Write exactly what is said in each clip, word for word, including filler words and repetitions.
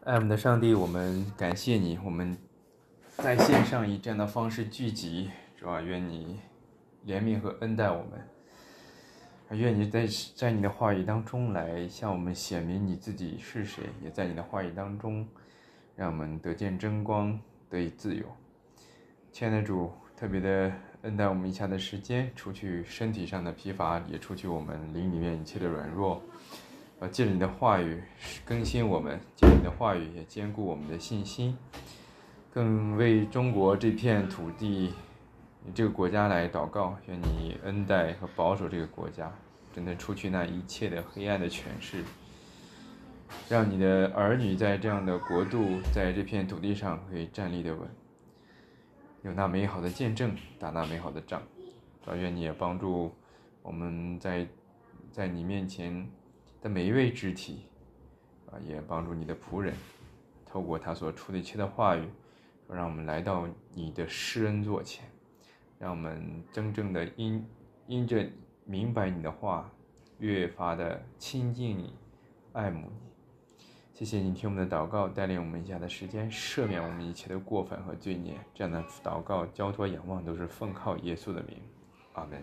爱我们的上帝，我们感谢你，我们在线上以这样的方式聚集，主啊，愿你怜悯和恩待我们，愿你在在你的话语当中来向我们显明你自己是谁，也在你的话语当中让我们得见真光，得以自由。亲爱的主，特别的恩待我们以下的时间，除去身体上的疲乏，也除去我们灵里面一切的软弱。呃，借着你的话语更新我们，借着你的话语也坚固我们的信心，更为中国这片土地、这个国家来祷告，愿你恩待和保守这个国家，真的除去那一切的黑暗的权势，让你的儿女在这样的国度，在这片土地上可以站立得稳，有那美好的见证，打那美好的仗。主要愿你也帮助我们在在你面前的每一位肢体，啊，也帮助你的仆人，透过他所出的一切的话语，让我们来到你的施恩座前，让我们真正的因因着明白你的话，越发的亲近你，爱慕你。谢谢你听我们的祷告，带领我们以下的时间，赦免我们一切的过犯和罪孽。这样的祷告、交托、仰望，都是奉靠耶稣的名，阿门。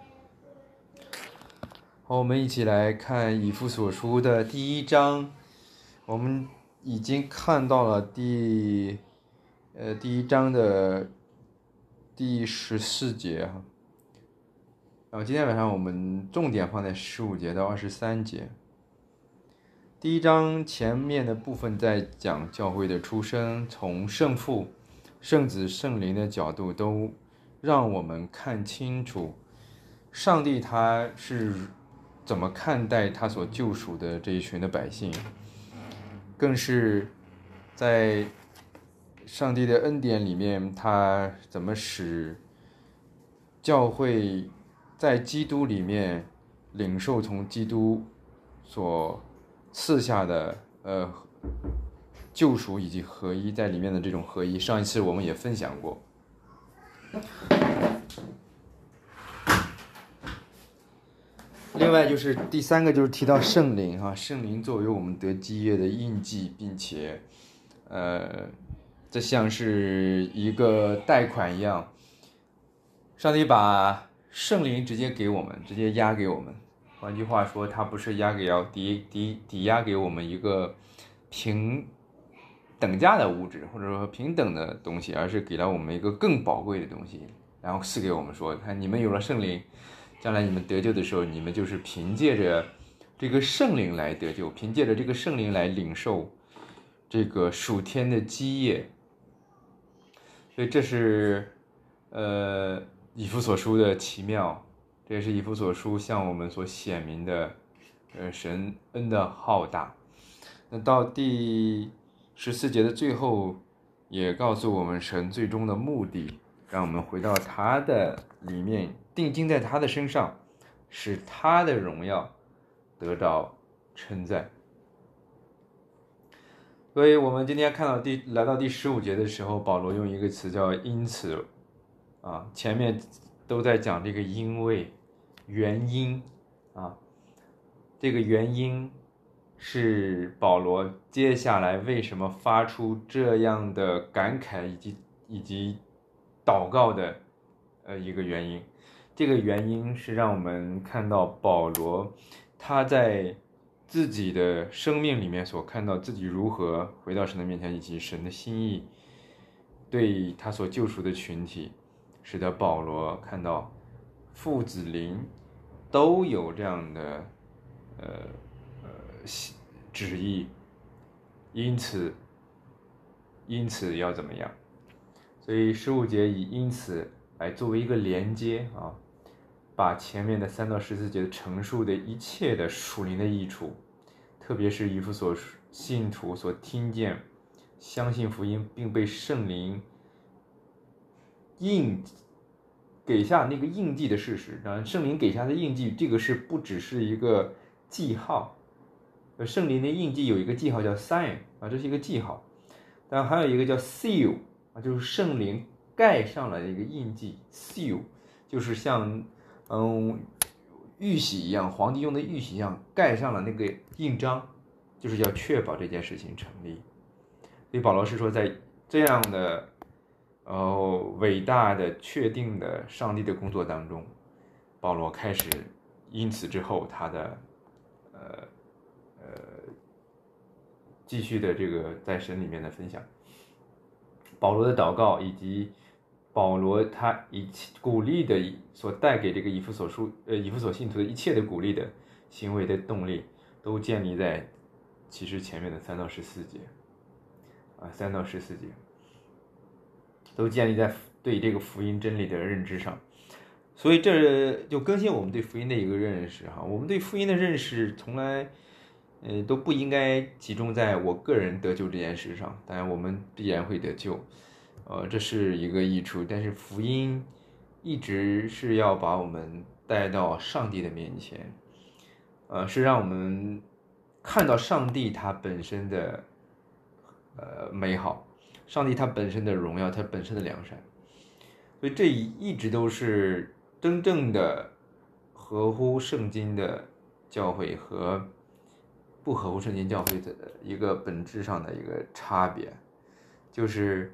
好，我们一起来看以弗所书的第一章。我们已经看到了第呃第一章的第十四节哈，然后今天晚上我们重点放在十五节到二十三节。第一章前面的部分在讲教会的出生，从圣父、圣子、圣灵的角度，都让我们看清楚上帝他是怎么看待他所救赎的这一群的百姓，更是在上帝的恩典里面，他怎么使教会在基督里面领受从基督所赐下的呃救赎以及合一，在里面的这种合一，上一次我们也分享过。另外就是第三个，就是提到圣灵哈，圣灵作为我们得基业的印记，并且，呃，这像是一个贷款一样，上帝把圣灵直接给我们，直接押给我们。换句话说，他不是押给要抵抵抵押给我们一个平等价的物质，或者说平等的东西，而是给了我们一个更宝贵的东西，然后赐给我们说，看你们有了圣灵。将来你们得救的时候，你们就是凭借着这个圣灵来得救，凭借着这个圣灵来领受这个属天的基业。所以这是呃以弗所书的奇妙，这也是以弗所书向我们所显明的呃神恩的浩大。那到第十四节的最后，也告诉我们神最终的目的，让我们回到他的里面，定睛在他的身上，使他的荣耀得到称赞。所以我们今天看到第来到第十五节的时候，保罗用一个词叫因此啊，前面都在讲这个因为原因啊，这个原因是保罗接下来为什么发出这样的感慨以及以及祷告的呃一个原因。这个原因是让我们看到保罗他在自己的生命里面所看到自己如何回到神的面前，以及神的心意对他所救赎的群体，使得保罗看到父子灵都有这样的呃呃旨意，因此因此要怎么样？所以十五节以因此来作为一个连接啊，把前面的三到十四节的陈述的一切的属灵的益处，特别是以弗所信徒所听见、相信福音，并被圣灵印给下那个印记的事实。当然，圣灵给下的印记，这个是不只是一个记号，圣灵的印记有一个记号叫 sign 啊，这是一个记号，但还有一个叫 seal 啊，就是圣灵盖上了一个印记 seal， 就是像嗯玉玺一样，皇帝用的玉玺一样盖上了那个印章，就是要确保这件事情成立。 所以保罗是说，在这样的呃伟大的确定的上帝的工作当中，保罗开始因此之后他的呃呃继续的这个在神里面的分享，保罗的祷告以及保罗他以鼓励的所带给这个以弗所书呃以弗所信徒的一切的鼓励的行为的动力，都建立在其实前面的三到十四节啊三到十四节，都建立在对这个福音真理的认知上。所以这就更新我们对福音的一个认识哈。我们对福音的认识从来呃都不应该集中在我个人得救这件事上，当然我们必然会得救。呃，这是一个益处，但是福音一直是要把我们带到上帝的面前，呃，是让我们看到上帝他本身的呃美好，上帝他本身的荣耀，他本身的良善，所以这一直都是真正的合乎圣经的教会和不合乎圣经教会的一个本质上的一个差别，就是。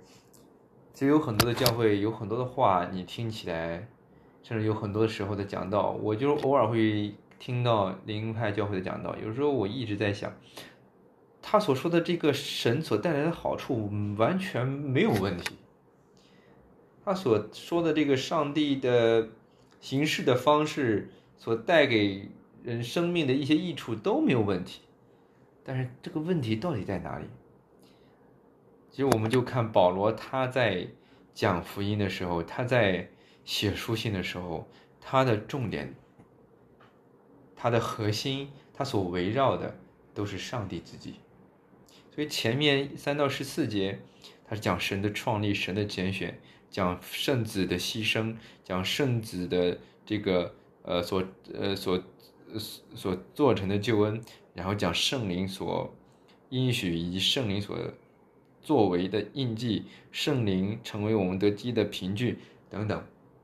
其实有很多的教会，有很多的话，你听起来，甚至有很多的时候的讲道，我就偶尔会听到灵派教会的讲道。有时候我一直在想，他所说的这个神所带来的好处完全没有问题，他所说的这个上帝的行事的方式所带给人生命的一些益处都没有问题，但是这个问题到底在哪里？其实我们就看保罗他在讲福音的时候，他在写书信的时候，他的重点，他的核心，他所围绕的都是上帝自己。所以前面三到十四节，他是讲神的创立、神的拣选，讲圣子的牺牲，讲圣子的这个呃所呃所所做成的救恩，然后讲圣灵所应许以及圣灵所作为的印记，圣灵成为我们得基的凭据等等，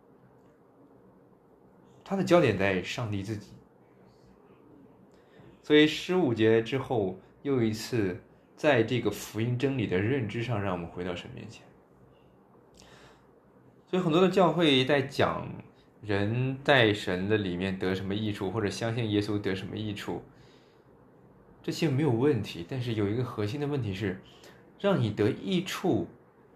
它的焦点在上帝自己。所以十五节之后又一次在这个福音真理的认知上，让我们回到神面前。所以很多的教会在讲人在神的里面得什么益处，或者相信耶稣得什么益处，这些没有问题，但是有一个核心的问题是，让你得益处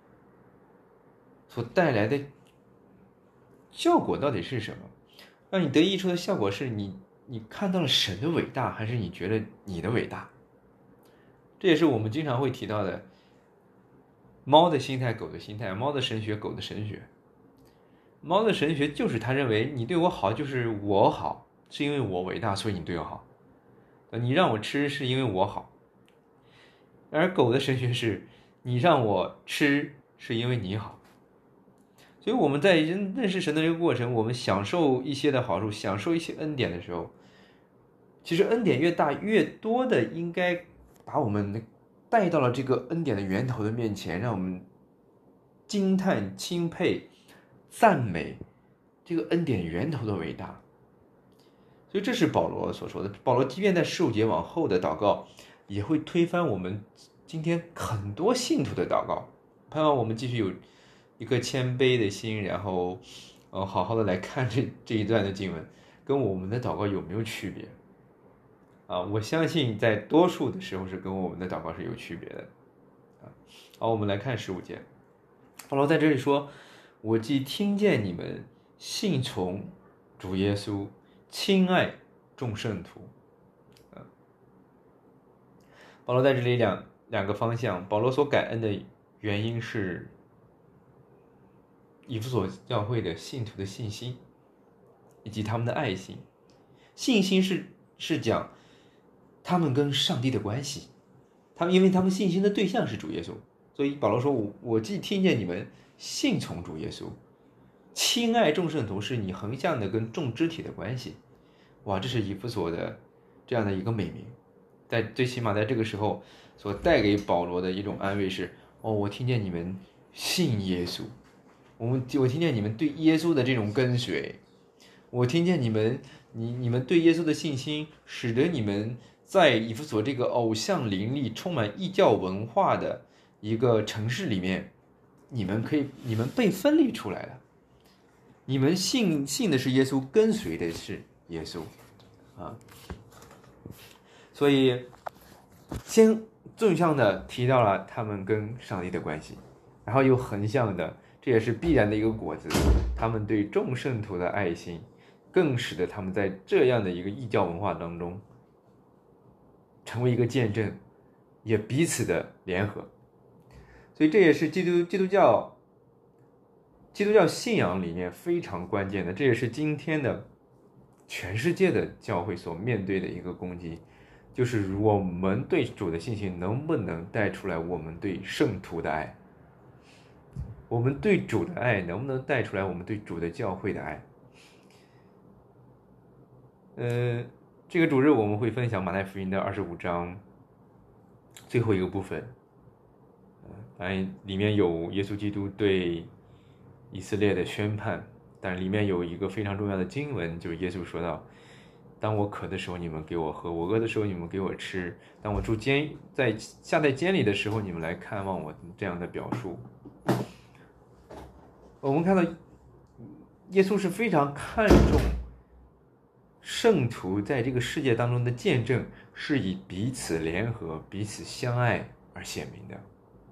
所带来的效果到底是什么？让你得益处的效果是你你看到了神的伟大，还是你觉得你的伟大？这也是我们经常会提到的猫的心态，狗的心态，猫的神学，狗的神学。猫的神学就是他认为你对我好就是我好，是因为我伟大，所以你对我好，你让我吃是因为我好。而狗的神学是你让我吃是因为你好。所以我们在认识神的这个过程，我们享受一些的好处，享受一些恩典的时候，其实恩典越大越多的应该把我们带到了这个恩典的源头的面前，让我们惊叹钦佩赞美这个恩典源头的伟大。所以这是保罗所说的，保罗即便在十五节往后的祷告也会推翻我们今天很多信徒的祷告，盼望我们继续有一个谦卑的心，然后呃好好的来看这这一段的经文跟我们的祷告有没有区别啊？我相信在多数的时候是跟我们的祷告是有区别的啊。好，我们来看十五节，保罗在这里说，我既听见你们信从主耶稣，亲爱众圣徒。啊，保罗在这里两两个方向，保罗所感恩的原因是以弗所教会的信徒的信心以及他们的爱心。信心是是讲他们跟上帝的关系，他们因为他们信心的对象是主耶稣，所以保罗说，我我既听见你们信从主耶稣，亲爱众圣徒，是你横向的跟众肢体的关系。哇，这是以弗所的这样的一个美名，在最起码在这个时候所带给保罗的一种安慰是，哦，我听见你们信耶稣，我们我听见你们对耶稣的这种跟随，我听见你们你你们对耶稣的信心，使得你们在以弗所这个偶像林立、充满异教文化的一个城市里面，你们可以，你们被分离出来了，你们信信的是耶稣，跟随的是耶稣，啊，所以先纵向的提到了他们跟上帝的关系，然后又横向的，这也是必然的一个果子，他们对众圣徒的爱心，更使得他们在这样的一个异教文化当中成为一个见证，也彼此的联合。所以这也是基督基督教基督教信仰里面非常关键的，这也是今天的全世界的教会所面对的一个攻击，就是我们对主的信心能不能带出来我们对圣徒的爱，我们对主的爱能不能带出来我们对主的教会的爱。呃，这个主日我们会分享马太福音的二十五章最后一个部分，当然里面有耶稣基督对以色列的宣判，但里面有一个非常重要的经文，就是耶稣说到，当我渴的时候你们给我喝，我饿的时候你们给我吃，当我住监在下在监里的时候你们来看望我，这样的表述。我们看到耶稣是非常看重圣徒在这个世界当中的见证是以彼此联合彼此相爱而显明的。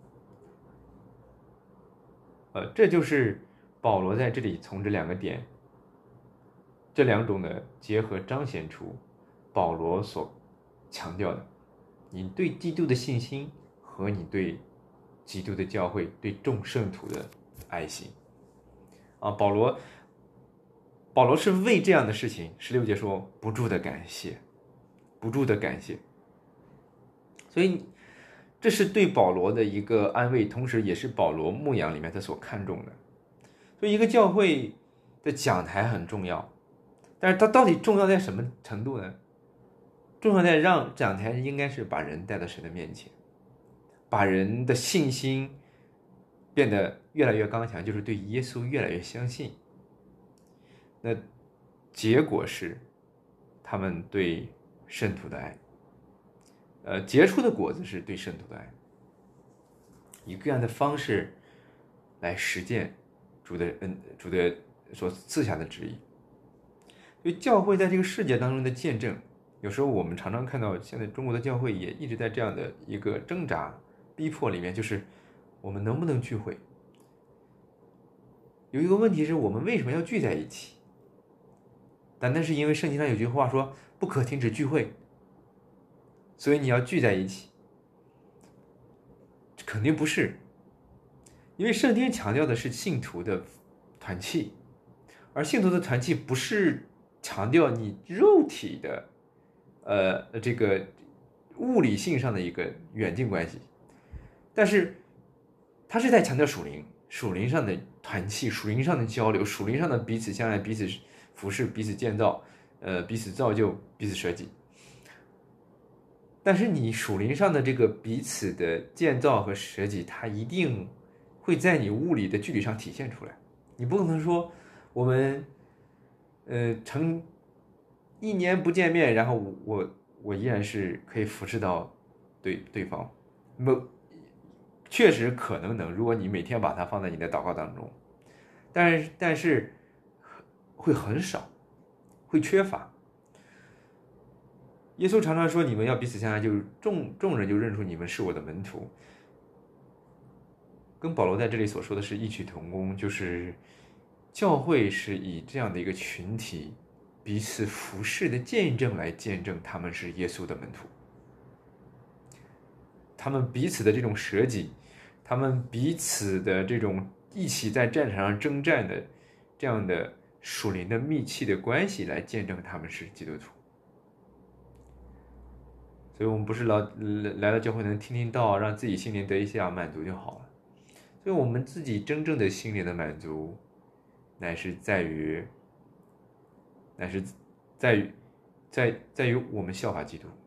呃，这就是保罗在这里从这两个点这两种的结合彰显出保罗所强调的，你对基督的信心和你对基督的教会对众圣徒的爱心啊，保罗保罗是为这样的事情，十六节说不住的感谢，不住的感谢。所以这是对保罗的一个安慰，同时也是保罗牧养里面他所看重的。所以一个教会的讲台很重要，但是它到底重要在什么程度呢？重要在让讲台应该是把人带到神的面前，把人的信心变得越来越刚强，就是对耶稣越来越相信。那结果是他们对圣徒的爱，呃，结出的果子是对圣徒的爱，以这样的方式来实践主的恩，主的所赐下的旨意。所以教会在这个世界当中的见证，有时候我们常常看到现在中国的教会也一直在这样的一个挣扎逼迫里面，就是我们能不能聚会。有一个问题是我们为什么要聚在一起？单单是因为圣经上有句话说不可停止聚会，所以你要聚在一起？肯定不是，因为圣经强调的是信徒的团契，而信徒的团契不是强调你肉体的呃这个物理性上的一个远近关系，但是它是在强调属灵属灵上的团契，属灵上的交流，属灵上的彼此相爱，彼此服侍，彼此建造，呃，彼此造就，彼此舍己。但是你属灵上的这个彼此的建造和舍己，它一定会在你物理的距离上体现出来。你不可能说我们呃成一年不见面，然后我我我依然是可以服侍到对对方。不，确实可能能，如果你每天把它放在你的祷告当中，但是但是会很少，会缺乏。耶稣常常说你们要彼此相爱，就是众众人就认出你们是我的门徒，跟保罗在这里所说的是异曲同工，就是教会是以这样的一个群体彼此服侍的见证来见证他们是耶稣的门徒，他们彼此的这种舍己，他们彼此的这种一起在战场上征战的这样的属灵的密契的关系来见证他们是基督徒。所以我们不是老来到教会能听听道，让自己心灵得一下满足就好了。所以我们自己真正的心灵的满足，乃是在于，乃是在于，在在于我们效法基督。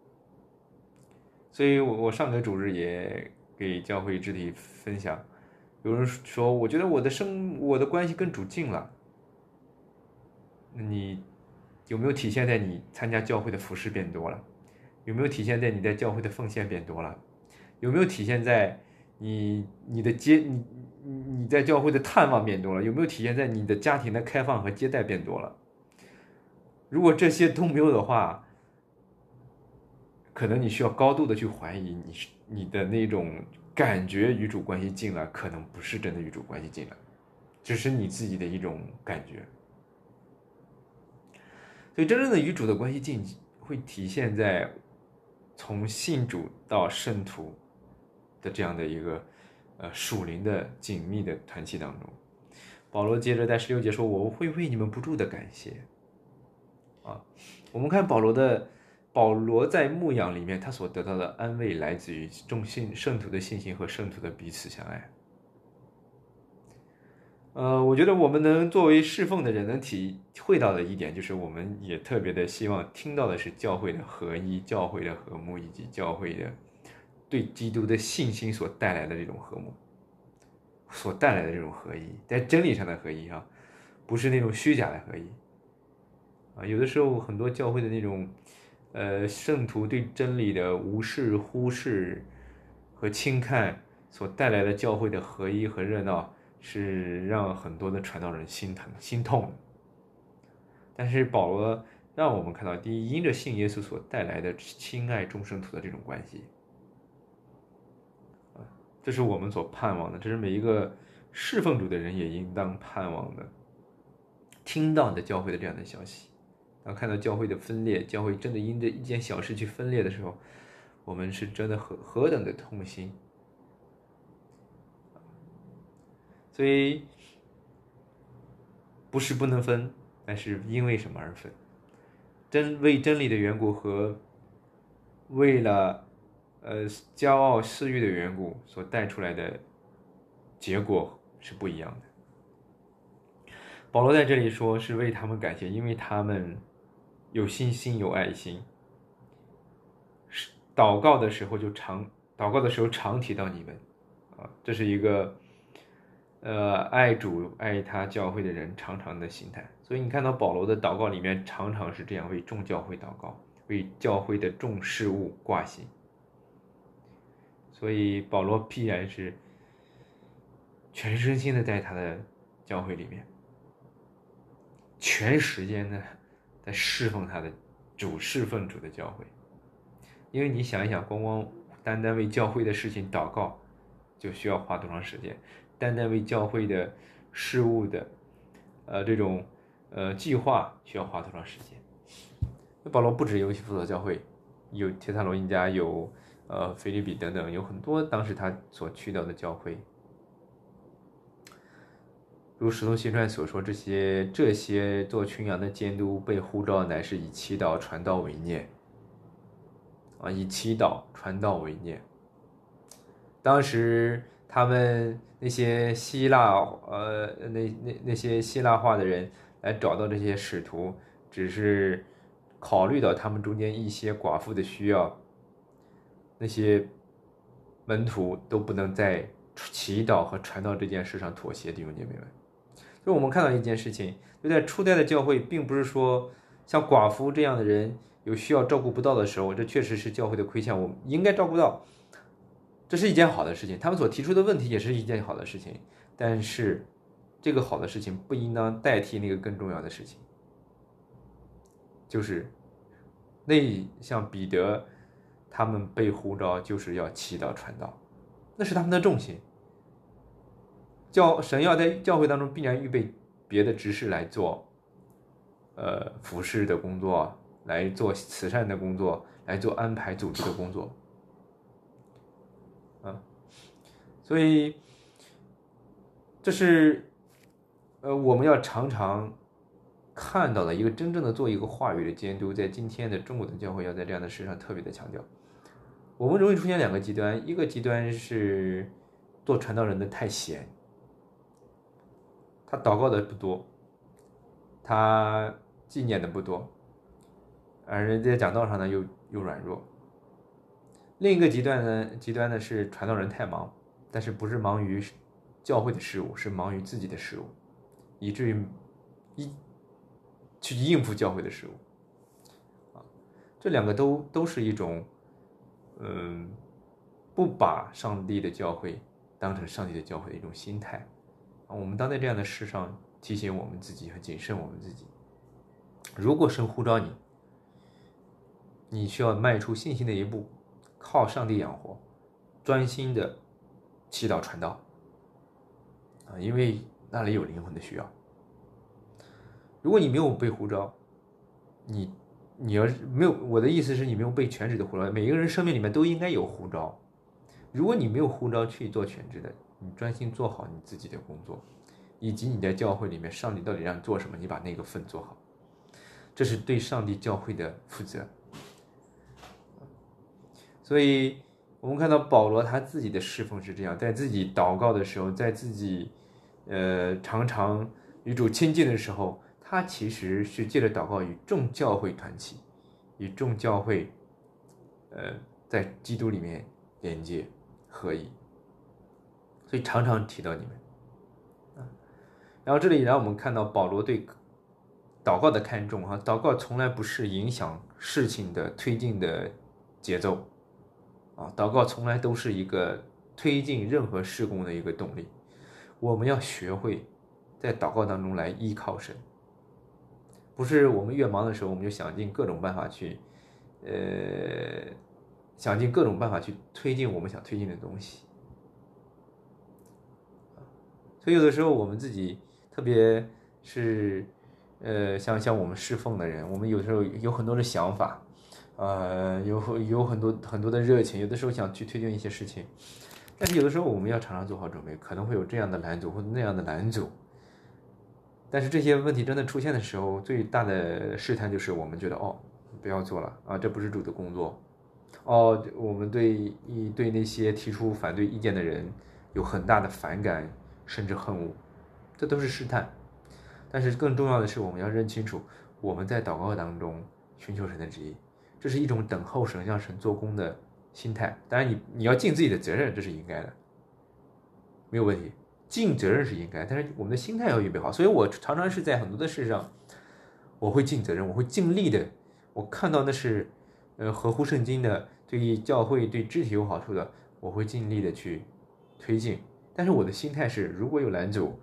所以我我上个主日也给教会肢体分享，有人说我觉得我的生我的关系跟主近了，你有没有体现在你参加教会的服事变多了？有没有体现在你在教会的奉献变多了？有没有体现在你你的接你你在教会的探望变多了？有没有体现在你的家庭的开放和接待变多了？如果这些都没有的话，可能你需要高度的去怀疑你你的那种感觉与主关系近了，可能不是真的与主关系近了，只是你自己的一种感觉。所以真正的与主的关系近，会体现在从信主到圣徒的这样的一个呃属灵的紧密的团契当中。保罗接着在十六节说：“我会为你们不住的感谢。”啊，我们看保罗的保罗在牧养里面，他所得到的安慰来自于众信圣徒的信心和圣徒的彼此相爱。呃，我觉得我们能作为侍奉的人能体会到的一点，就是我们也特别的希望听到的是教会的合一、教会的和睦，以及教会的对基督的信心所带来的这种和睦，所带来的这种合一，在真理上的合一啊，不是那种虚假的合一啊。有的时候很多教会的那种呃圣徒对真理的无视、忽视和轻看所带来的教会的合一和热闹，是让很多的传道人心疼心痛的。但是保罗让我们看到，第一，因着信耶稣所带来的亲爱众圣徒的这种关系，这是我们所盼望的，这是每一个侍奉主的人也应当盼望的。听到的教会的这样的消息，当看到教会的分裂，教会真的因着一件小事去分裂的时候，我们是真的何何等的痛心。所以不是不能分，但是因为什么而分？真为真理的缘故和为了呃骄傲私欲的缘故所带出来的结果是不一样的。保罗在这里说是为他们感谢，因为他们有信心有爱心，祷告的时候就常祷告的时候常提到你们啊，这是一个呃爱主爱他教会的人常常的心态。所以你看到保罗的祷告里面常常是这样，为众教会祷告，为教会的众事务挂心。所以保罗必然是全身心的在他的教会里面，全时间的在侍奉他的主，侍奉主的教会。因为你想一想，光光单单为教会的事情祷告就需要花多长时间，单单为教会的事务的呃这种呃计划需要花多长时间。那保罗不止有以弗所教会，有帖撒罗尼迦，有呃腓立比等等，有很多当时他所去到的教会。如使徒行传所说，这些这些做群羊的监督被呼召，乃是以祈祷传道为念啊，以祈祷传道为念。当时他们那些希腊呃那那那些希腊化的人来找到这些使徒，只是考虑到他们中间一些寡妇的需要，那些门徒都不能在祈祷和传道这件事上妥协。弟兄姐妹们，就我们看到一件事情，就在初代的教会，并不是说像寡妇这样的人有需要照顾不到的时候，这确实是教会的亏欠，我们应该照顾到，这是一件好的事情。他们所提出的问题也是一件好的事情，但是这个好的事情不应当代替那个更重要的事情，就是那像彼得他们被呼召就是要祈祷传道，那是他们的重心。教神要在教会当中必然预备别的执事来做呃服侍的工作，来做慈善的工作，来做安排组织的工作啊，所以这是呃我们要常常看到的一个真正的做一个话语的监督。在今天的中国的教会要在这样的事上特别的强调。我们容易出现两个极端，一个极端是做传道人的太闲，他祷告的不多，他纪念的不多，而人在讲道上呢又又软弱。另一个极端呢，极端呢是传道人太忙，但是不是忙于教会的事务，是忙于自己的事务，以至于一去应付教会的事务啊。这两个都都是一种嗯不把上帝的教会当成上帝的教会的一种心态。我们当在这样的事上提醒我们自己和谨慎我们自己。如果神呼召你，你需要迈出信心的一步，靠上帝养活，专心的祈祷传道啊，因为那里有灵魂的需要。如果你没有被呼召，你你要是没有，我的意思是你没有被全职的呼召。每个人生命里面都应该有呼召。如果你没有呼召去做全职的，你专心做好你自己的工作，以及你在教会里面上帝到底让你做什么，你把那个份做好，这是对上帝教会的负责。所以我们看到保罗他自己的侍奉是这样，在自己祷告的时候，在自己呃常常与主亲近的时候，他其实是借着祷告与众教会团契，与众教会呃在基督里面连接合一，所以常常提到你们。然后这里让我们看到保罗对祷告的看重哈，祷告从来不是影响事情的推进的节奏啊，祷告从来都是一个推进任何事工的一个动力。我们要学会在祷告当中来依靠神，不是我们越忙的时候，我们就想尽各种办法去，呃，想尽各种办法去推进我们想推进的东西。所以有的时候我们自己，特别是呃，像像我们侍奉的人，我们有时候有很多的想法。呃，有有很多很多的热情，有的时候想去推进一些事情，但是有的时候我们要常常做好准备，可能会有这样的拦阻或者那样的拦阻。但是这些问题真的出现的时候，最大的试探就是我们觉得哦，不要做了啊，这不是主的工作。哦，我们对对那些提出反对意见的人有很大的反感，甚至恨恶，这都是试探。但是更重要的是，我们要认清楚我们在祷告当中寻求神的旨意。这是一种等候神让神做工的心态。当然你你要尽自己的责任，这是应该的，没有问题，尽责任是应该，但是我们的心态要预备好。所以我常常是在很多的事上我会尽责任，我会尽力的，我看到那是呃合乎圣经的，对教会对肢体有好处的，我会尽力的去推进。但是我的心态是，如果有拦阻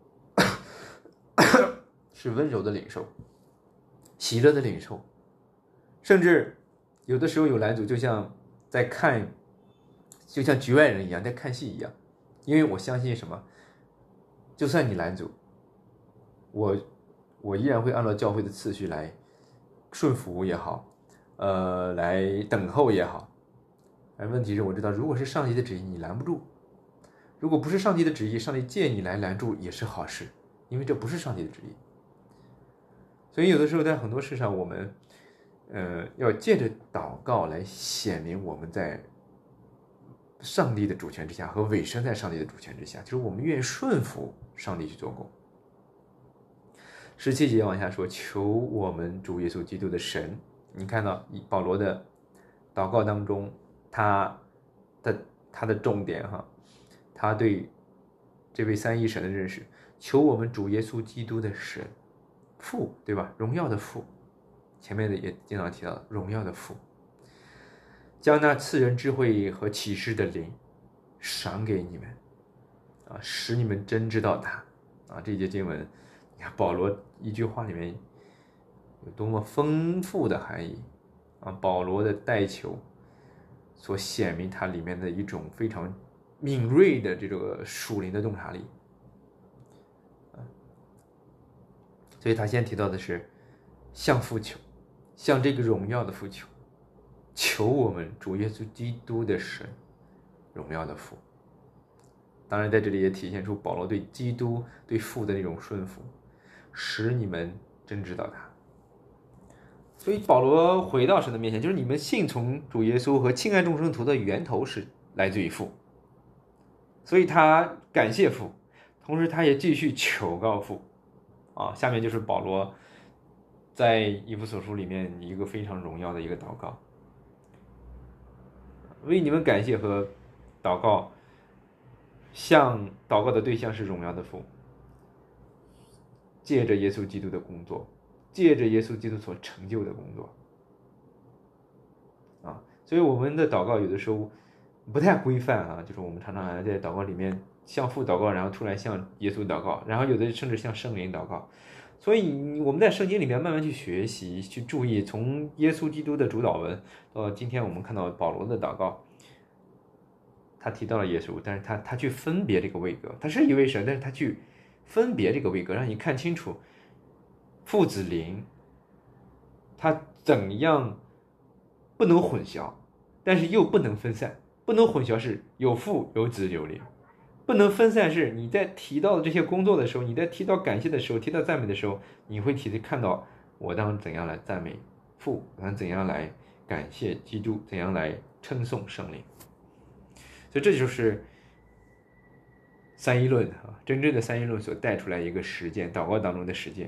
是温柔的领受，喜乐的领受，甚至有的时候有拦阻，就像在看，就像局外人一样，在看戏一样。因为我相信什么？就算你拦阻，我我依然会按照教会的次序来顺服也好，呃，来等候也好。而问题是我知道，如果是上帝的旨意，你拦不住；如果不是上帝的旨意，上帝借你来拦住也是好事，因为这不是上帝的旨意。所以有的时候在很多事上，我们呃要借着祷告来显明我们在上帝的主权之下和委身在上帝的主权之下，就是我们愿意顺服上帝去做工。十七节往下说，求我们主耶稣基督的神。你看到保罗的祷告当中，他的他的重点哈，他对这位三一神的认识，求我们主耶稣基督的神，父，对吧？荣耀的父，前面的也经常提到荣耀的父，将那赐人智慧和启示的灵赏给你们啊，使你们真知道他啊。这节经文，你看保罗一句话里面有多么丰富的含义啊！保罗的代求所显明他里面的一种非常敏锐的这个属灵的洞察力啊。所以他先提到的是向父求，向这个荣耀的父求，求我们主耶稣基督的神，荣耀的父。当然在这里也体现出保罗对基督对父的那种顺服，使你们真知道他。所以保罗回到神的面前，就是你们信从主耶稣和亲爱众生徒的源头是来自于父，所以他感谢父，同时他也继续求告父啊。下面就是保罗在以弗所书里面一个非常荣耀的一个祷告，为你们感谢和祷告，向祷告的对象是荣耀的父，借着耶稣基督的工作，借着耶稣基督所成就的工作啊。所以我们的祷告有的时候不太规范啊，就是我们常常在祷告里面向父祷告，然后突然向耶稣祷告，然后有的甚至向圣灵祷告。所以我们在圣经里面慢慢去学习，去注意，从耶稣基督的主导文到今天我们看到保罗的祷告，他提到了耶稣，但是他他去分别这个位格，他是一位神，但是他去分别这个位格，让你看清楚父子灵他怎样不能混淆，但是又不能分散。不能混淆是有父有子有灵，不能分散是你在提到这些工作的时候，你在提到感谢的时候，提到赞美的时候，你会提看到我当怎样来赞美父，我当怎样来感谢基督，怎样来称颂圣灵。所以这就是三一论啊，真正的三一论所带出来一个实践，祷告当中的实践，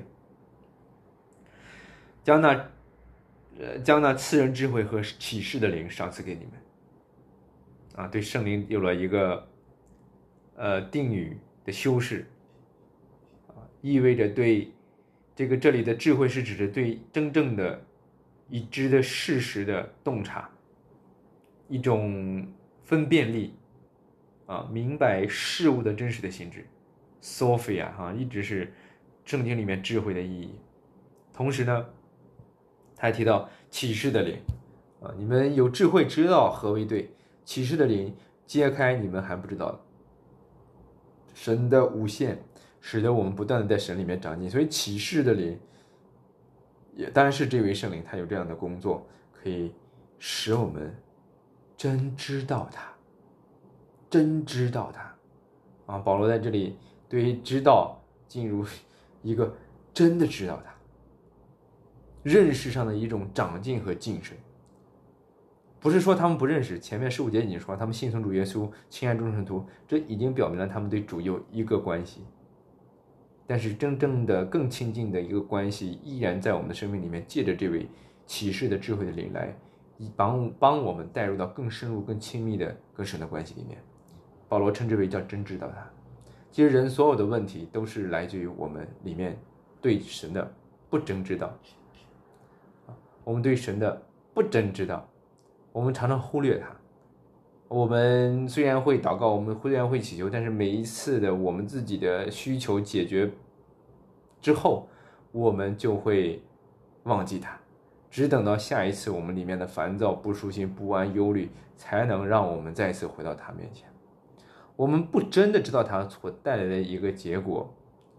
将那呃将那赐人智慧和启示的灵赏赐给你们。啊，对圣灵有了一个呃定语的修饰，啊，意味着对这个这里的智慧是指着对真正的已知的事实的洞察，一种分辨力，啊，明白事物的真实的性质 ，Sophia 哈、啊，一直是圣经里面智慧的意义。同时呢，他还提到启示的灵，啊，你们有智慧知道何为对。启示的灵揭开你们还不知道神的无限，使得我们不断的在神里面长进。所以启示的灵也当然是这位圣灵，他有这样的工作，可以使我们真知道他，真知道他啊！保罗在这里对于知道进入一个真的知道他，认识上的一种长进和晋升。不是说他们不认识，前面十五节已经说他们信从主耶稣，亲爱众圣徒，这已经表明了他们对主有一个关系。但是真正的更亲近的一个关系，依然在我们的生命里面，借着这位启示的智慧的灵来帮帮我们带入到更深入、更亲密的跟神的关系里面。保罗称之为叫真知道他。其实人所有的问题都是来自于我们里面对神的不真知道，我们对神的不真知道。我们常常忽略它，我们虽然会祷告，我们虽然会祈求，但是每一次的我们自己的需求解决之后，我们就会忘记它，只等到下一次我们里面的烦躁、不舒心、不安、忧虑，才能让我们再次回到他面前。我们不真的知道它所带来的一个结果，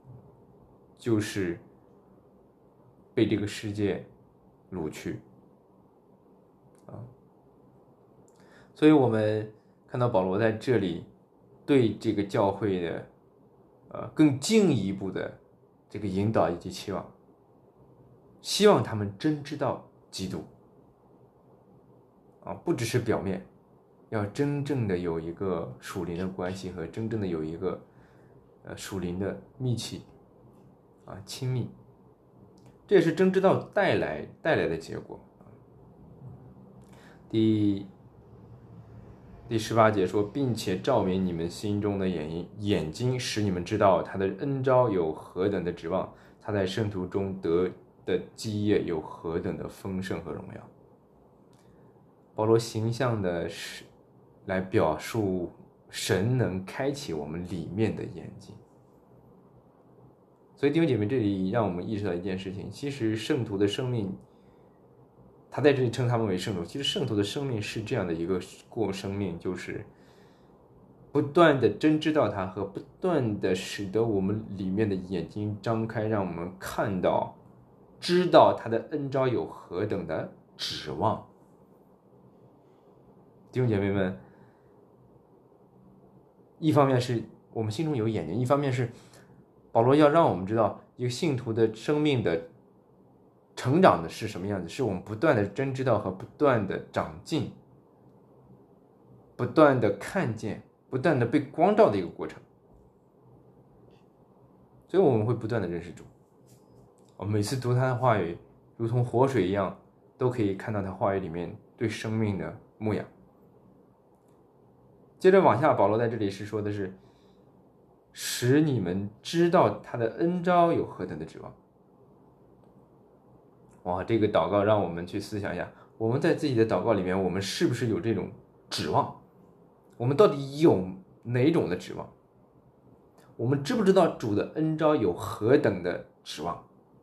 就是被这个世界掳去啊。所以我们看到保罗在这里对这个教会的呃更进一步的这个引导以及期望，希望他们真知道基督啊，不只是表面，要真正的有一个属灵的关系和真正的有一个呃属灵的密契啊亲密，这也是真知道带来带来的结果。第第十八节说，并且照明你们心中的眼眼睛，使你们知道他的恩召有何等的指望，他在圣徒中得的基业有何等的丰盛和荣耀。保罗形象的是来表述神能开启我们里面的眼睛。所以弟兄姐妹，这里让我们意识到一件事情，其实圣徒的生命，他在这里称他们为圣徒，其实圣徒的生命是这样的一个过生命，就是不断的真知道他和不断的使得我们里面的眼睛张开，让我们看到知道他的恩召有何等的指望。弟兄姐妹们，一方面是我们心中有眼睛，一方面是保罗要让我们知道一个信徒的生命的成长的是什么样子，是我们不断的真知道和不断的长进，不断的看见，不断的被光照的一个过程。所以我们会不断的认识主，我们每次读他的话语如同活水一样，都可以看到他话语里面对生命的牧养。接着往下，保罗在这里是说的是使你们知道他的恩召有何等的指望。哇，这个祷告让我们去思想一下，我们在自己的祷告里面，我们是不是有这种指望？ 我们到底有哪种的指望？我们知不知道主的恩召有何等的指望？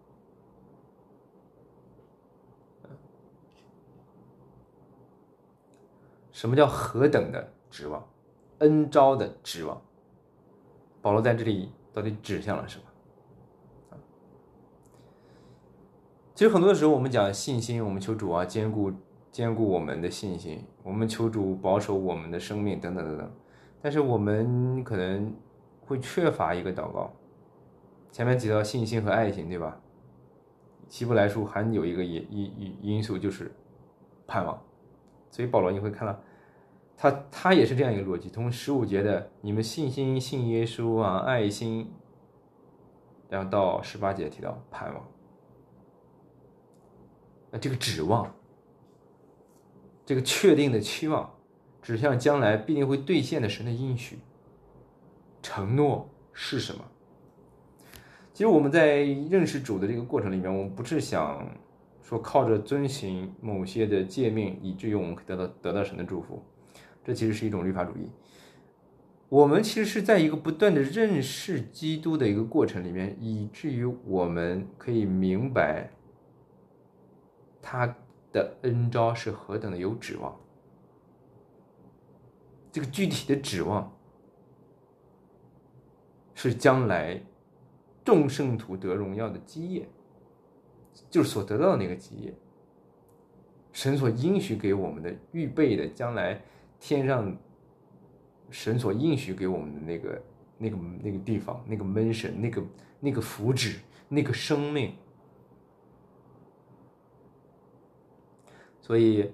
什么叫何等的指望？恩召的指望，保罗在这里到底指向了什么？其实很多的时候，我们讲信心，我们求主啊坚固坚固我们的信心，我们求主保守我们的生命等等等等。但是我们可能会缺乏一个祷告。前面提到信心和爱心，对吧？希伯来书还有一个因因因素就是盼望，所以保罗你会看到，他他也是这样一个逻辑。从十五节的你们信心信耶稣啊，爱心，然后到十八节提到盼望。那这个指望，这个确定的期望，指向将来必定会兑现的神的应许承诺是什么？其实我们在认识主的这个过程里面，我们不是想说靠着遵行某些的诫命，以至于我们可以得到得到神的祝福，这其实是一种律法主义。我们其实是在一个不断的认识基督的一个过程里面，以至于我们可以明白他的恩召是何等的有指望。这个具体的指望是将来众圣徒得荣耀的基业，就是所得到的那个基业，神所应许给我们的预备的将来天上神所应许给我们的那个那个那个地方，那个门神，那个那个福祉，那个生命。所以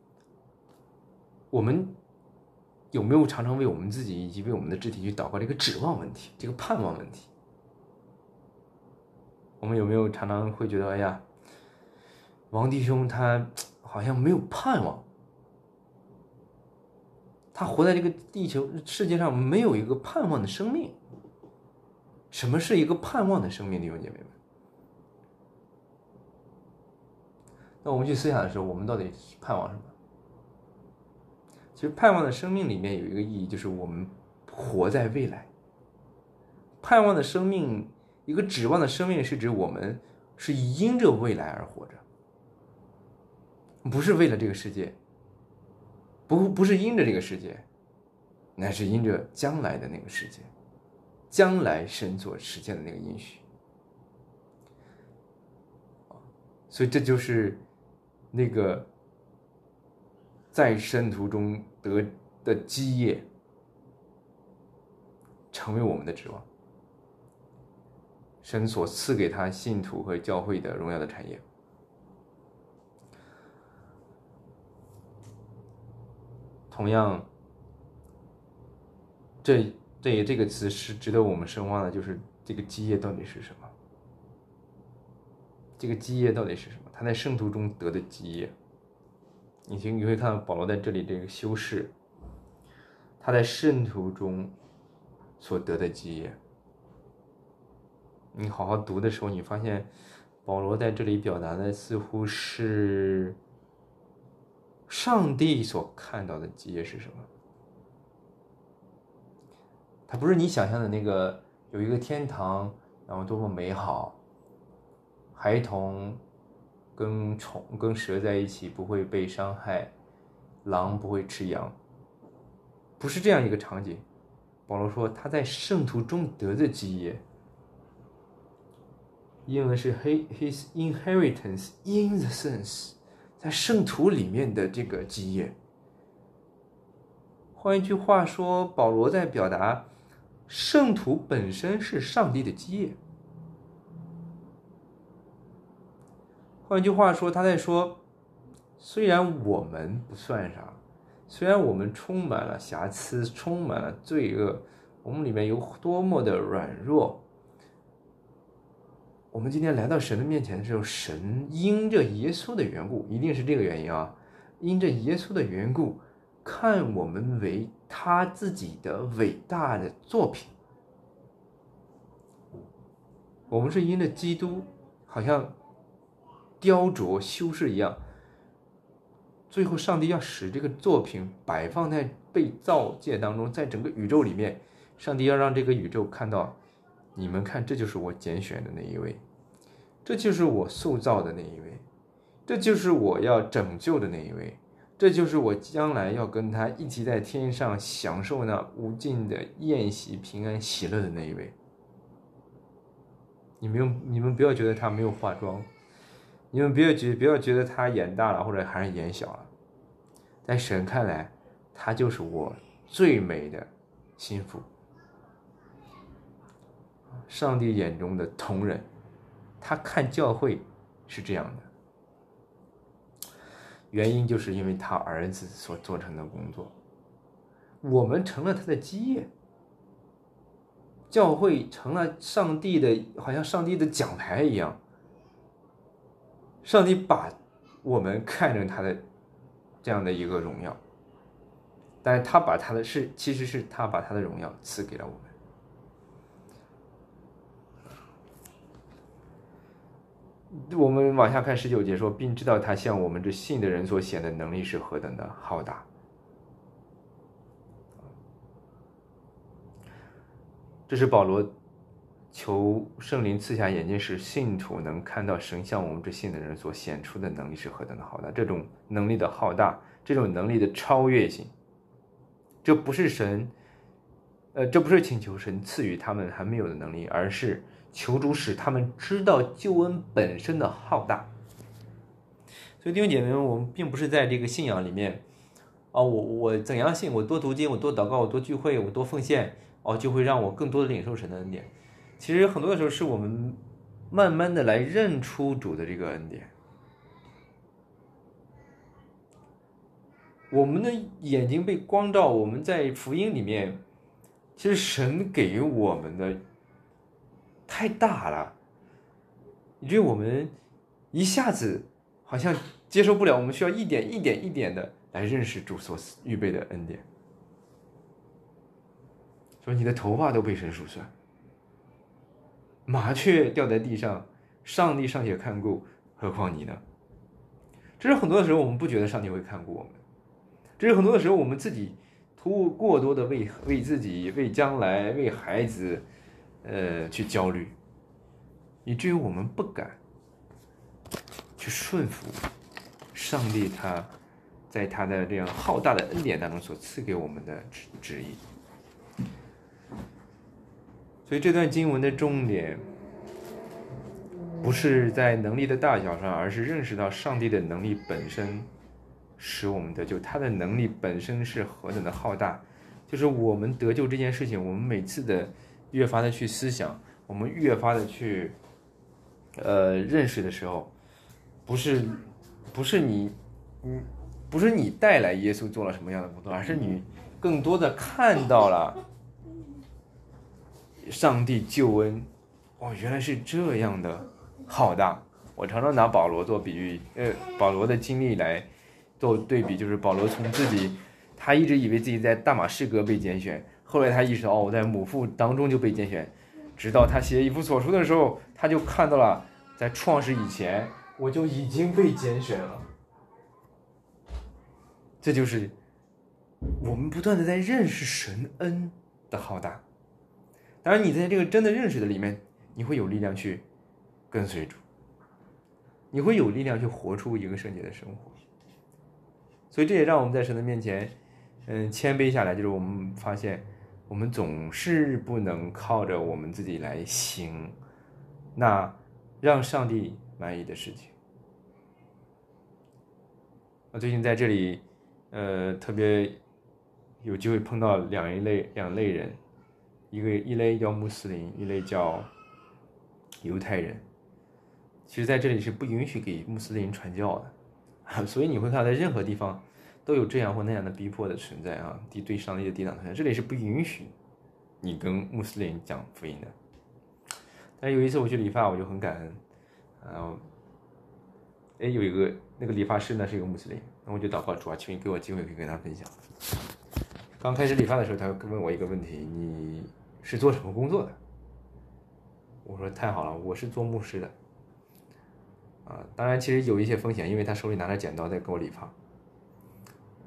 我们有没有常常为我们自己以及为我们的肢体去祷告这个指望问题，这个盼望问题？我们有没有常常会觉得，哎呀，王弟兄他好像没有盼望，他活在这个地球世界上没有一个盼望的生命。什么是一个盼望的生命，弟兄姐妹们？那我们去思想的时候，我们到底盼望什么？其实盼望的生命里面有一个意义，就是我们活在未来。盼望的生命，一个指望的生命，是指我们是因着未来而活着，不是为了这个世界，不不是因着这个世界，乃是因着将来的那个世界，将来神所实现的那个应许。所以这就是那个在圣徒中得的基业，成为我们的指望，神所赐给他信徒和教会的荣耀的产业。同样，这这这个词是值得我们深挖的，就是这个基业到底是什么？这个基业到底是什么？他在圣徒中得的基业，你你会看到保罗在这里这个修饰，他在圣徒中所得的基业。你好好读的时候，你发现保罗在这里表达的似乎是上帝所看到的基业是什么？它不是你想象的那个有一个天堂，然后多么美好，孩童跟虫跟蛇在一起不会被伤害，狼不会吃羊，不是这样一个场景。保罗说他在圣徒中得的基业，英文是 his inheritance in the sense， 在圣徒里面的这个基业。换一句话说，保罗在表达圣徒本身是上帝的基业。换句话说，他在说，虽然我们不算啥，虽然我们充满了瑕疵，充满了罪恶，我们里面有多么的软弱，我们今天来到神的面前的时候，神因着耶稣的缘故，一定是这个原因啊，因着耶稣的缘故，看我们为他自己的伟大的作品。我们是因着基督好像雕琢修饰一样， 最后上帝要使这个作品摆放在被造界当中，在整个宇宙里面，上帝要让这个宇宙看到，你们看，这就是我拣选的那一位，这就是我塑造的那一位，这就是我要拯救的那一位，这就是我将来要跟他一起在天上享受那无尽的宴席、平安、喜乐的那一位。你们你们不要觉得他没有化妆，你们不要觉不要觉得他演大了或者还是演小了，在神看来，他就是我最美的心腹。上帝眼中的同人，他看教会是这样的，原因就是因为他儿子所做成的工作，我们成了他的基业，教会成了上帝的，好像上帝的奖牌一样，上帝把我们看成他的这样的一个荣耀，但是他把他的是其实是他把他的荣耀赐给了我们。我们往下看十九节说，并知道他向我们这信的人所显的能力是何等的浩大。这是保罗求圣灵赐下眼睛，使信徒能看到神向我们这信的人所显出的能力是何等的浩大。这种能力的浩大，这种能力的超越性，这不是神，呃，这不是请求神赐予他们还没有的能力，而是求主使他们知道救恩本身的浩大。所以弟兄姐妹们，我们并不是在这个信仰里面，哦，我我怎样信，我多读经，我多祷告，我多聚会，我多奉献，哦，就会让我更多的领受神的恩典。其实很多的时候是我们慢慢的来认出主的这个恩典，我们的眼睛被光照，我们在福音里面，其实神给我们的太大了，以至于我们一下子好像接受不了，我们需要一点一点一点的来认识主所预备的恩典。说你的头发都被神数算，麻雀掉在地上，上帝尚且看顾，何况你呢？这是很多的时候我们不觉得上帝会看顾我们，这是很多的时候我们自己图过多的为为自己、为将来、为孩子，呃，去焦虑，以至于我们不敢去顺服上帝他在他的这样浩大的恩典当中所赐给我们的旨意。所以这段经文的重点不是在能力的大小上，而是认识到上帝的能力本身使我们得救，他的能力本身是何等的浩大。就是我们得救这件事情，我们每次的越发的去思想，我们越发的去呃认识的时候，不是不是你嗯不是你带来耶稣做了什么样的工作，而是你更多的看到了上帝救恩，哦，原来是这样的浩大。我常常拿保罗做比喻，呃，保罗的经历来做对比，就是保罗从自己，他一直以为自己在大马士革被拣选，后来他意识到，哦，我在母腹当中就被拣选，直到他写以弗所书的时候，他就看到了，在创世以前，我就已经被拣选了。这就是我们不断的在认识神恩的浩大。当然你在这个真的认识的里面，你会有力量去跟随主，你会有力量去活出一个圣洁的生活。所以这也让我们在神的面前嗯，谦卑下来，就是我们发现我们总是不能靠着我们自己来行那让上帝满意的事情。我最近在这里呃，特别有机会碰到两一类两类人，一个一类叫穆斯林，一类叫犹太人。其实在这里是不允许给穆斯林传教的，所以你会看到在任何地方都有这样或那样的逼迫的存在啊，对上帝的抵挡存在，这里是不允许你跟穆斯林讲福音的。但是有一次我去理发，我就很感恩，然后哎，有一个那个理发师呢是一个穆斯林，那我就祷告主啊，求你给我机会可以跟他分享。刚开始理发的时候，他问我一个问题：你是做什么工作的？我说太好了，我是做牧师的。啊，当然其实有一些风险，因为他手里拿着剪刀在给我理发。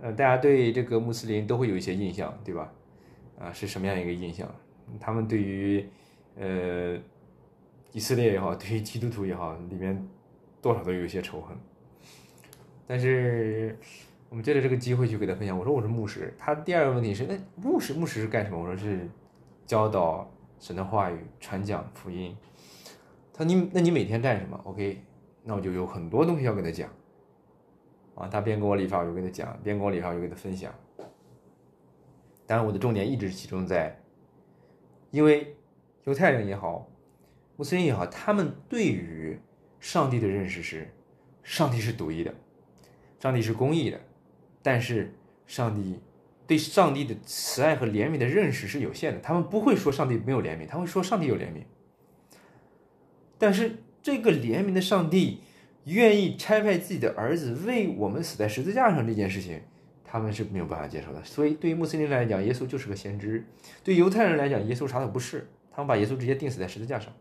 呃，大家对这个穆斯林都会有一些印象，对吧？啊，是什么样一个印象？他们对于呃以色列也好，对于基督徒也好，里面多少都有一些仇恨。但是我们借着这个机会去给他分享，我说我是牧师。他第二个问题是，那牧师牧师是干什么？我说是教导神的话语，传讲福音。他说你那你每天干什么 ？OK， 那我就有很多东西要跟他讲。啊，他边跟我理发，我就跟他讲；边跟我理发，我就跟他分享。当然，我的重点一直集中在，因为犹太人也好，穆斯林也好，他们对于上帝的认识是，上帝是独一的，上帝是公义的，但是上帝对上帝的慈爱和怜悯的认识是有限的。他们不会说上帝没有怜悯，他会说上帝有怜悯。但是这个怜悯的上帝愿意差派自己的儿子为我们死在十字架上这件事情，他们是没有办法接受的。所以对于穆斯林来讲，耶稣就是个先知；对犹太人来讲，耶稣啥都不是，他们把耶稣直接钉死在十字架上。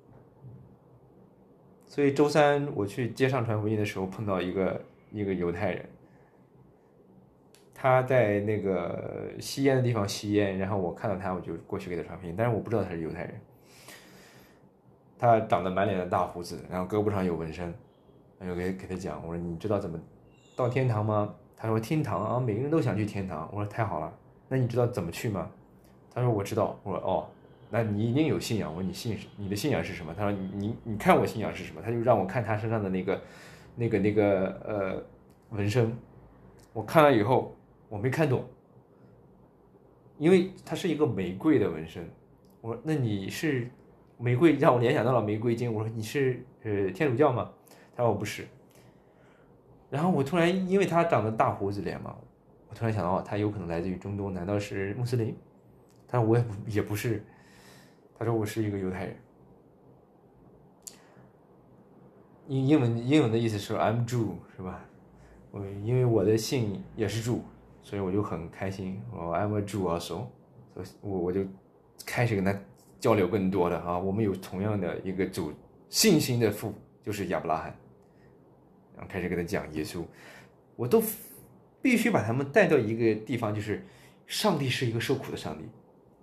所以周三我去街上传福音的时候，碰到一个一个犹太人，他在那个吸烟的地方吸烟，然后我看到他，我就过去给他传福音，但是我不知道他是犹太人。他长得满脸的大胡子，然后胳膊上有纹身，我就给给他讲，我说你知道怎么到天堂吗？他说天堂啊，每个人都想去天堂。我说太好了，那你知道怎么去吗？他说我知道。我说哦，那你一定有信仰。我说你信你的信仰是什么？他说你你你看我信仰是什么？他就让我看他身上的那个那个那个呃纹身。我看了以后我没看懂，因为它是一个玫瑰的纹身。我说那你是玫瑰，让我联想到了玫瑰经。我说你是呃天主教吗？他说我不是。然后我突然因为他长得大胡子脸嘛，我突然想到他有可能来自于中东，难道是穆斯林？他说我也不也不是。他说我是一个犹太人。英英文英文的意思是 I'm Jew 是吧？我因为我的姓也是 Jew，所以我就很开心。我 I'm a Jew also， 所以我我就开始跟他交流更多的啊。我们有同样的一个主信心的父，就是亚伯拉罕。然后开始跟他讲耶稣，我都必须把他们带到一个地方，就是上帝是一个受苦的上帝。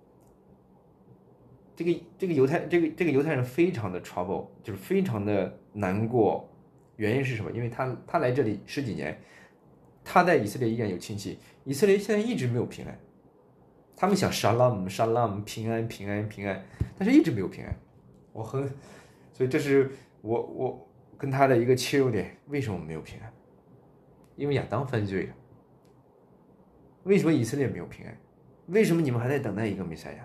这个这个犹太这个这个犹太人非常的 trouble， 就是非常的难过。原因是什么？因为他他来这里十几年，他在以色列依然有亲戚，以色列现在一直没有平安。他们想 shalom shalom 平安平安平安，但是一直没有平安。我很，所以这是我我跟他的一个切入点。为什么没有平安？因为亚当犯罪了。为什么以色列没有平安？为什么你们还在等待一个弥赛亚？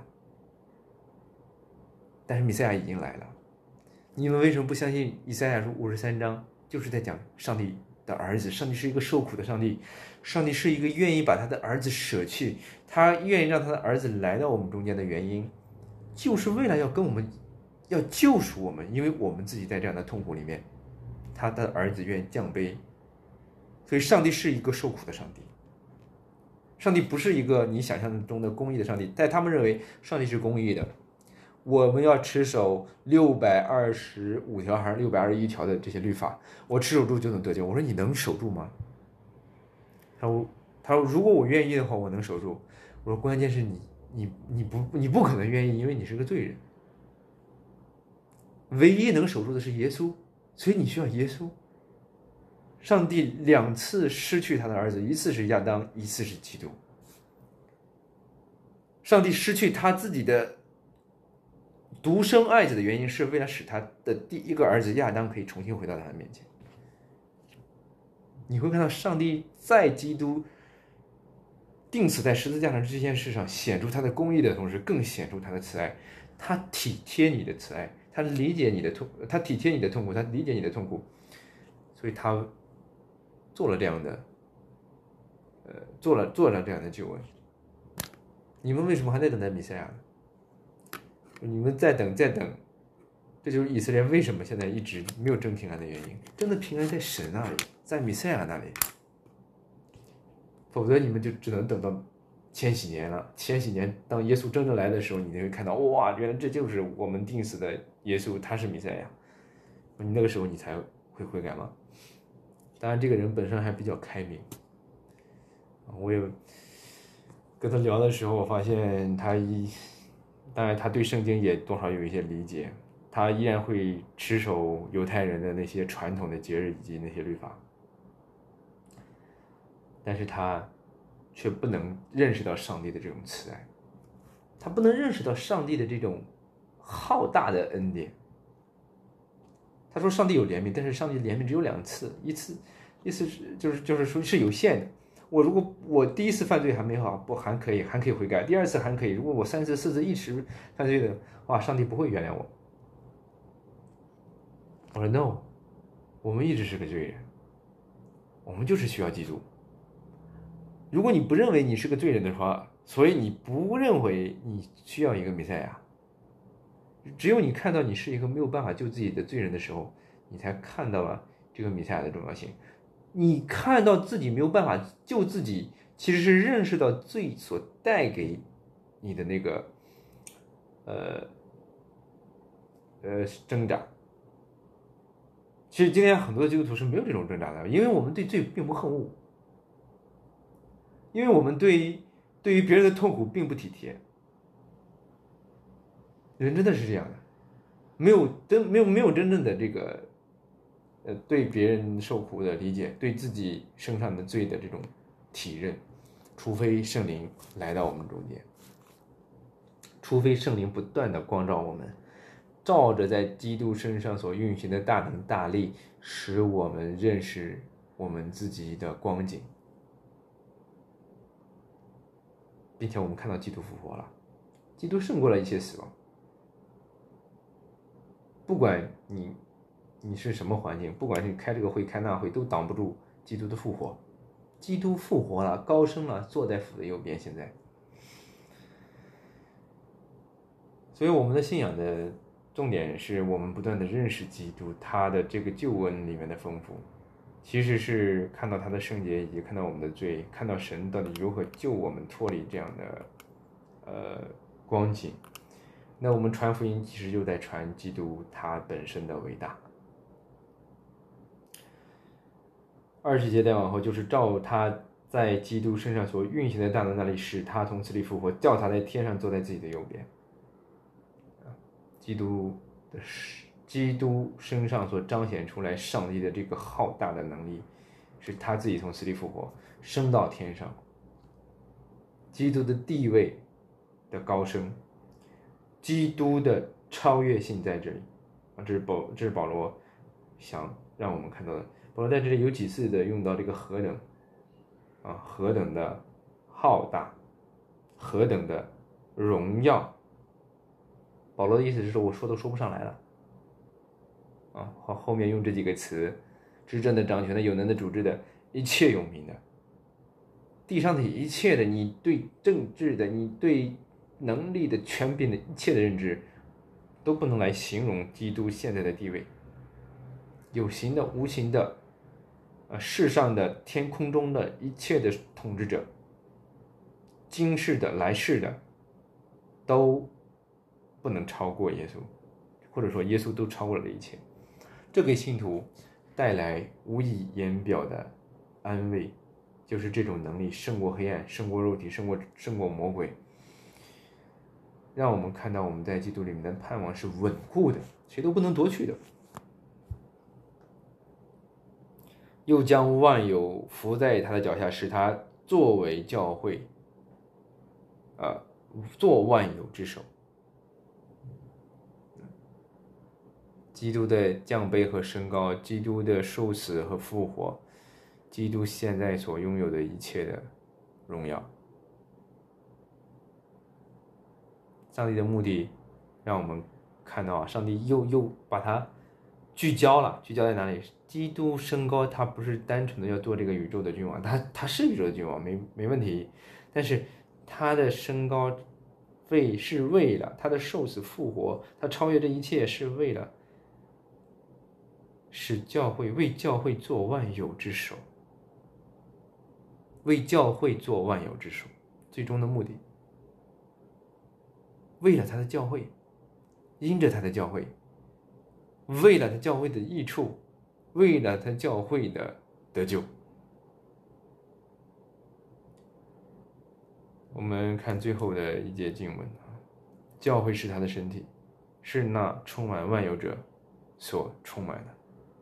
但是弥赛亚已经来了，你们为什么不相信以赛亚书五十三章就是在讲上帝的儿子？上帝是一个受苦的上帝，上帝是一个愿意把他的儿子舍弃，他愿意让他的儿子来到我们中间的原因，就是为了要跟我们要救赎我们，因为我们自己在这样的痛苦里面，他的儿子愿意降卑。所以上帝是一个受苦的上帝，上帝不是一个你想象中的公义的上帝，在他们认为上帝是公义的，我们要持守六百二十五条还是六百二十一条的这些律法，我持守住就能得救。我说你能守住吗？他说他说如果我愿意的话，我能守住。我说关键是你你你不你不可能愿意，因为你是个罪人。唯一能守住的是耶稣，所以你需要耶稣。上帝两次失去他的儿子，一次是亚当，一次是基督。上帝失去他自己的独生爱子的原因，是为了使他的第一个儿子亚当可以重新回到他的面前。你会看到上帝在基督钉死在十字架上这件事上显出他的公义的同时，更显出他的慈爱。他体贴你的慈爱，他理解你的痛，他体贴你的痛苦，他理解你的痛苦，所以他做了这样的，呃，做了做了这样的救恩。你们为什么还在等待弥赛亚呢？你们再等再等，这就是以色列为什么现在一直没有真平安的原因。真的平安在神那里，在弥赛亚那里，否则你们就只能等到千禧年了。千禧年当耶稣真正来的时候，你就会看到，哇，原来这就是我们钉死的耶稣，他是弥赛亚。你那个时候你才会悔改吗？当然这个人本身还比较开明， 我也跟他聊的时候，我发现他一，当然他对圣经也多少有一些理解，他依然会持守犹太人的那些传统的节日以及那些律法，但是他却不能认识到上帝的这种慈爱，他不能认识到上帝的这种浩大的恩典。他说上帝有怜悯，但是上帝怜悯只有两次，一次意思是就是就是说是有限的。我如果我第一次犯罪还没好，不还可以还可以悔改，第二次还可以。如果我三次四次一直犯罪的话，上帝不会原谅我。我说 no， 我们一直是个罪人，我们就是需要基督。如果你不认为你是个罪人的话，所以你不认为你需要一个弥赛亚。只有你看到你是一个没有办法救自己的罪人的时候，你才看到了这个弥赛亚的重要性。你看到自己没有办法救自己，其实是认识到罪所带给你的那个呃呃挣扎。其实今天很多的基督徒是没有这种挣扎的，因为我们对罪并不恨恶，因为我们对于对于别人的痛苦并不体贴。人真的是这样的，没有真没有没有真正的这个，呃，对别人受苦的理解，对自己身上的罪的这种体认，除非圣灵来到我们中间，除非圣灵不断的光照我们，照着在基督身上所运行的大能大力，使我们认识我们自己的光景，并且我们看到基督复活了，基督胜过了一切死亡。不管你你是什么环境，不管是开这个会开那会，都挡不住基督的复活。基督复活了，高升了，坐在父的右边。现在，所以我们的信仰的重点是我们不断的认识基督，他的这个救恩里面的丰富，其实是看到他的圣洁，以及看到我们的罪，看到神到底如何救我们脱离这样的呃光景。那我们传福音其实就在传基督他本身的伟大。二十节再往后就是照他在基督身上所运行的大能大力，使他从死里复活，叫他在天上坐在自己的右边。基督的基督身上所彰显出来上帝的这个浩大的能力，是他自己从死里复活，升到天上。基督的地位的高升，基督的超越性在这里啊，这是保这是保罗想让我们看到的。保罗在这里有几次的用到这个何等啊，何等的浩大，何等的荣耀。保罗的意思是说，我说都说不上来了啊。后后面用这几个词：执政的、掌权的、有能的、主治的，一切有名的，地上的一切的，你对政治的，你对能力的、权柄的一切的认知，都不能来形容基督现在的地位。有形的、无形的，呃，世上的、天空中的一切的统治者，今世的、来世的，都不能超过耶稣，或者说耶稣都超过了这一切。这给信徒带来无以言表的安慰，就是这种能力胜过黑暗，胜过肉体，胜过胜过魔鬼，让我们看到我们在基督里面的盼望是稳固的，谁都不能夺去的。又将万有伏在他的脚下，使他作为教会，呃，做万有之首。基督的降卑和升高，基督的受死和复活，基督现在所拥有的一切的荣耀。上帝的目的让我们看到啊，上帝又又把它聚焦了，聚焦在哪里？基督升高，他不是单纯的要做这个宇宙的君王，他他是宇宙的君王，没没问题。但是他的升高为是为了他的受死复活，他超越这一切是为了使教会为教会做万有之首，为教会做万有之首，最终的目的，为了他的教会，因着他的教会，为了他教会的益处，为了他教会的得救。 我们看最后的一节经文，教会是他的身体，是那充满万有者所充满的。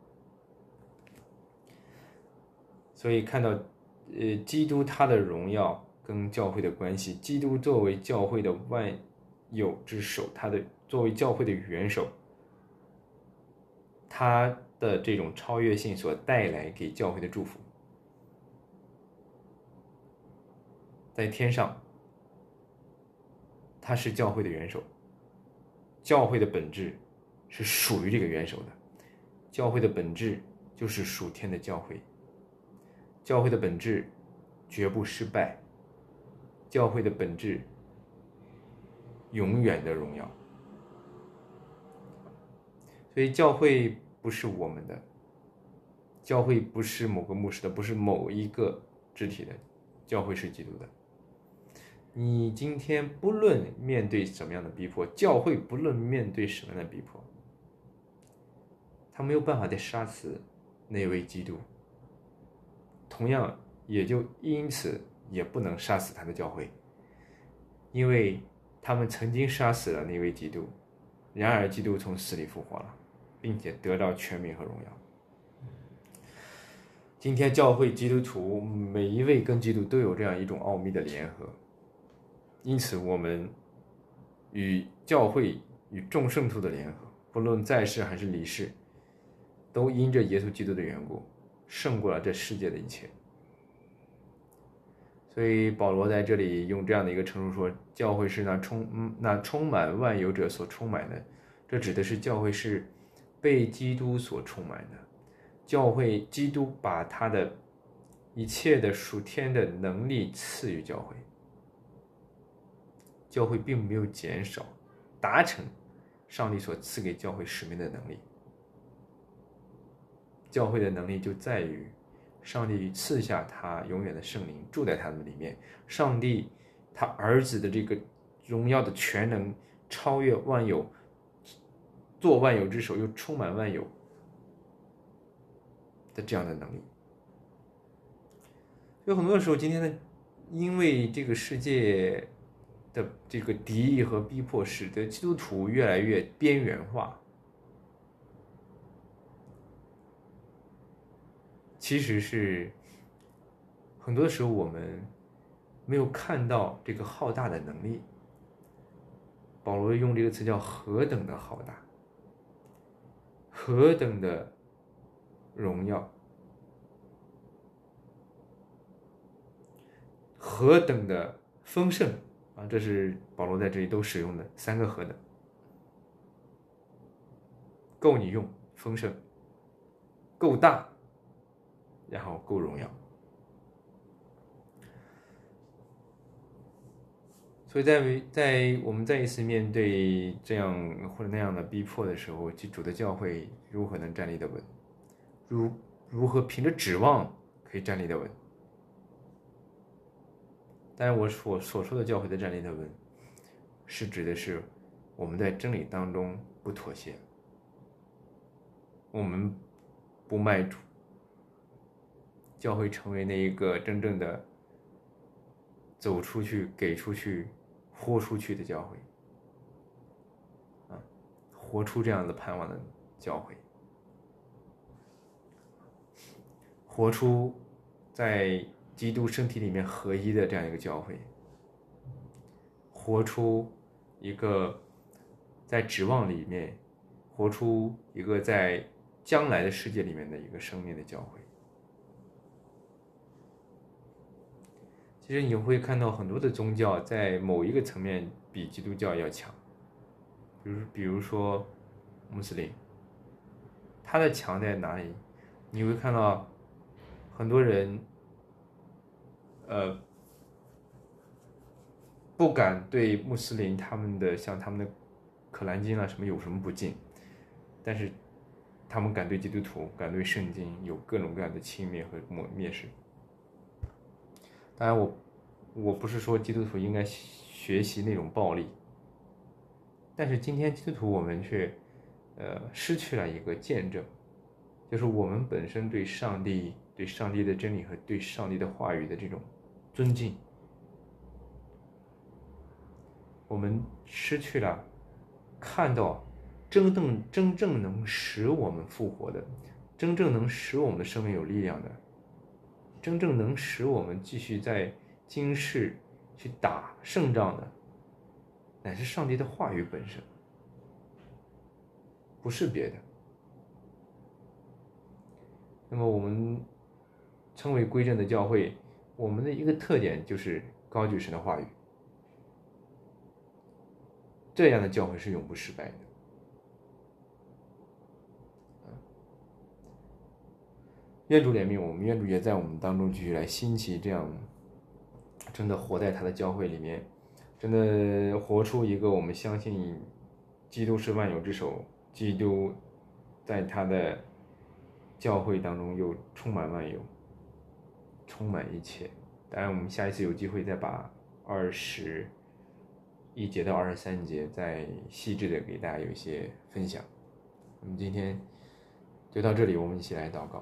所以看到，呃，基督他的荣耀跟教会的关系，基督作为教会的万有之首，他的作为教会的元首，他的这种超越性所带来给教会的祝福，在天上，他是教会的元首，教会的本质是属于这个元首的，教会的本质就是属天的教会，教会的本质绝不失败，教会的本质永远的荣耀。所以教会不是我们的，教会不是某个牧师的，不是某一个肢体的，教会是基督的。你今天不论面对什么样的逼迫，教会不论面对什么样的逼迫，他没有办法再杀死那位基督，同样也就因此也不能杀死他的教会，因为他们曾经杀死了那位基督，然而基督从死里复活了，并且得到权柄和荣耀。今天教会基督徒每一位跟基督都有这样一种奥秘的联合，因此我们与教会与众圣徒的联合，不论在世还是离世，都因着耶稣基督的缘故胜过了这世界的一切。所以保罗在这里用这样的一个陈述说，教会是那充、嗯、那充满万有者所充满的，这指的是教会是被基督所充满的，教会基督把他的一切的属天的能力赐予教会，教会并没有减少，达成上帝所赐给教会使命的能力。教会的能力就在于上帝赐下他永远的圣灵住在他们里面，上帝他儿子的这个荣耀的全能超越万有，做万有之首又充满万有的这样的能力。有很多的时候，今天呢，因为这个世界的这个敌意和逼迫，使得基督徒越来越边缘化。其实是很多的时候我们没有看到这个浩大的能力。保罗用这个词叫何等的浩大，何等的荣耀，何等的丰盛啊！这是保罗在这里都使用的三个何等，够你用，丰盛，够大，然后够荣耀。所以在在我们再一次面对这样或者那样的逼迫的时候，主的教会如何能站立得稳？如如何凭着指望可以站立得稳？当然，我所所说的教会的站立得稳，是指的是我们在真理当中不妥协，我们不卖主，教会成为那一个真正的走出去、给出去、豁出去的教会，啊，活出这样的盼望的教会，活出在基督身体里面合一的这样一个教会，活出一个在指望里面，活出一个在将来的世界里面的一个生命的教会。其实你会看到很多的宗教在某一个层面比基督教要强，比如比如说穆斯林，它的强在哪里？你会看到很多人呃不敢对穆斯林他们的像他们的可兰经啊什么有什么不敬，但是他们敢对基督徒、敢对圣经有各种各样的轻蔑和蔑视。当然我我不是说基督徒应该学习那种暴力，但是今天基督徒我们却呃失去了一个见证，就是我们本身对上帝、对上帝的真理和对上帝的话语的这种尊敬， 我们失去了看到真正真正能使我们复活的，真正能使我们的生命有力量的，真正能使我们继续在今世去打胜仗的，乃是上帝的话语本身，不是别的。那么我们称为归正的教会，我们的一个特点就是高举神的话语，这样的教会是永不失败的。愿主怜悯我们，愿主也在我们当中继续来兴起这样真的活在他的教会里面，真的活出一个我们相信基督是万有之首，基督在他的教会当中又充满万有，充满一切。当然我们下一次有机会再把二十一节到二十三节再细致的给大家有一些分享。我们今天就到这里，我们一起来祷告。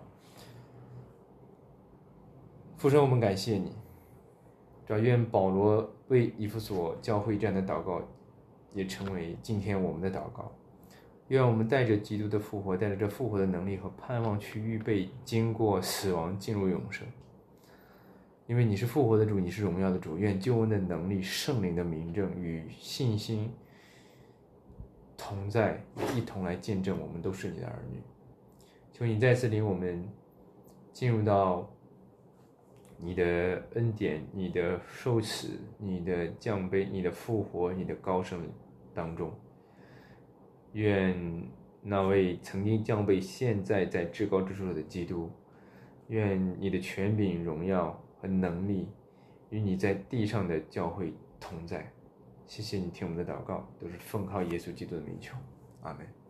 父神，我们感谢你，主要愿保罗为以弗所教会这样的祷告也成为今天我们的祷告。愿我们带着基督的复活，带着这复活的能力和盼望去预备经过死亡进入永生。因为你是复活的主，你是荣耀的主，愿救恩的能力、圣灵的明证与信心同在，一同来见证我们都是你的儿女。求你再次领我们进入到你的恩典、你的受死、你的降卑、你的复活、你的高升当中。愿那位曾经降卑、现在在至高之处的基督，愿你的权柄、荣耀和能力与你在地上的教会同在。谢谢你听我们的祷告，都是奉靠耶稣基督的名求，阿们。